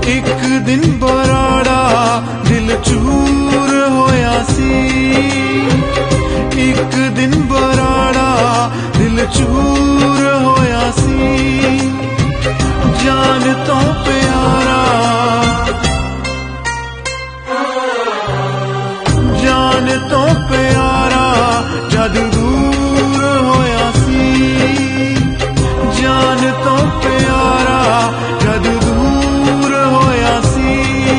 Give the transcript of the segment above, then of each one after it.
एक दिन बराड़ा दिल चूर होया सी, एक दिन बराड़ा दिल चूर होया सी। जान तो प्यारा, जान तो प्यारा जद दूर होया सी, जान तो प्यारा जद दूर होया सी।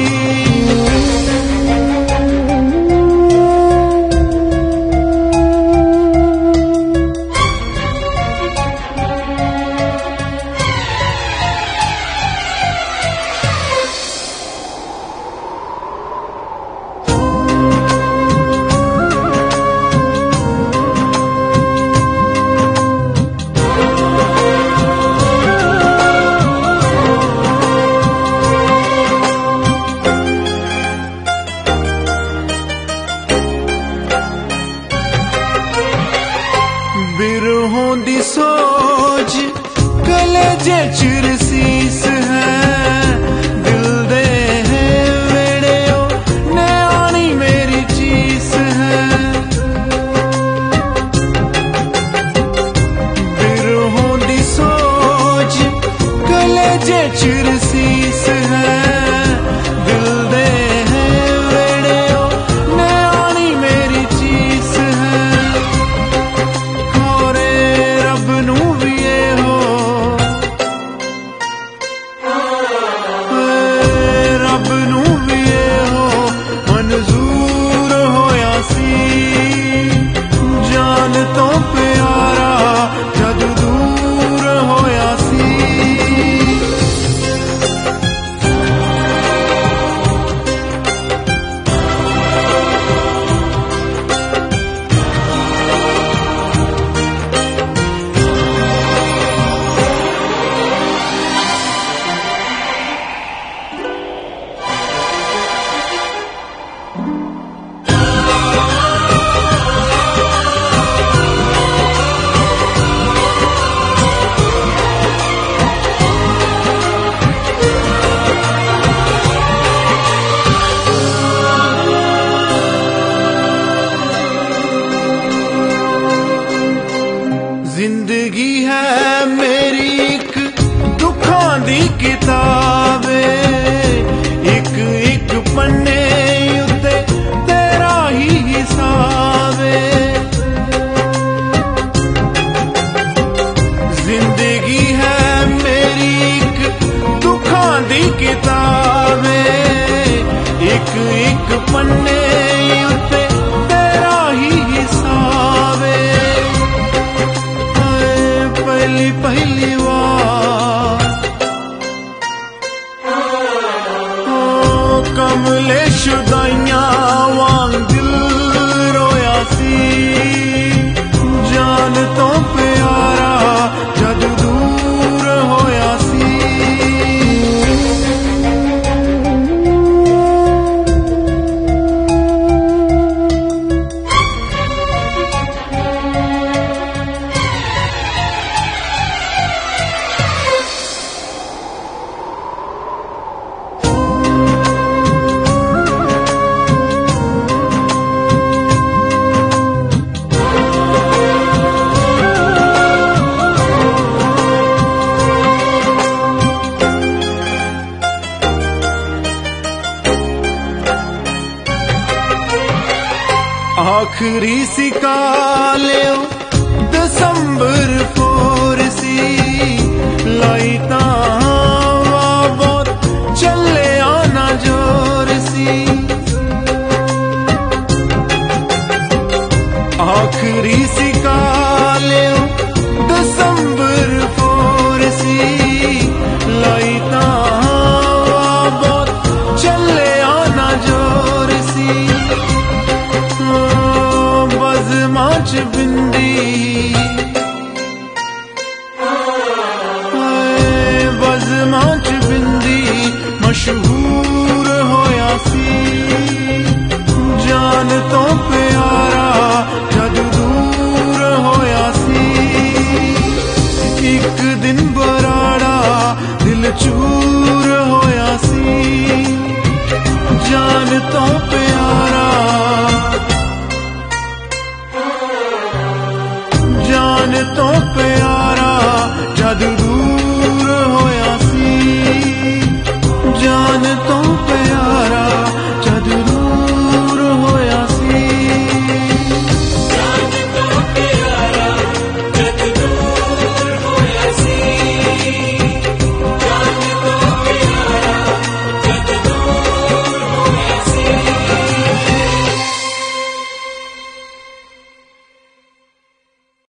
बिरहों दी सोच कलेजे चिरसीस है, दिल दे है वेड़ेओ नयानी मेरी चीस है। बिरहों दी सोच कलेजे चिरसीस है, दिल दे है वेड़ेओ नयानी मेरी चीस है। जान तो प्यारा जद दूर होया सी। जिंदगी है मेरी एक दुखां दी किताबे, एक एक पन्ने उत्ते तेरा ही हिसाब है। जिंदगी है मेरी एक दुखां दी किताबे, एक एक पन्ने उत्ते तेरा ही हिसाब है। पहली पहली बार कमले शुदाइयां वांग दिल रोया सी। जान तो प्यारा जद दूर होया सी। आखिरी सी कालियो दसंबर फोर सी, लाई तावा बहुत चले आना जोर सी। आखिरी सी कालियो दसंबर फोर सी, लाई तावा बहुत चले आना जोर सी। बज़माच बिंदी मन तो प्यारा जद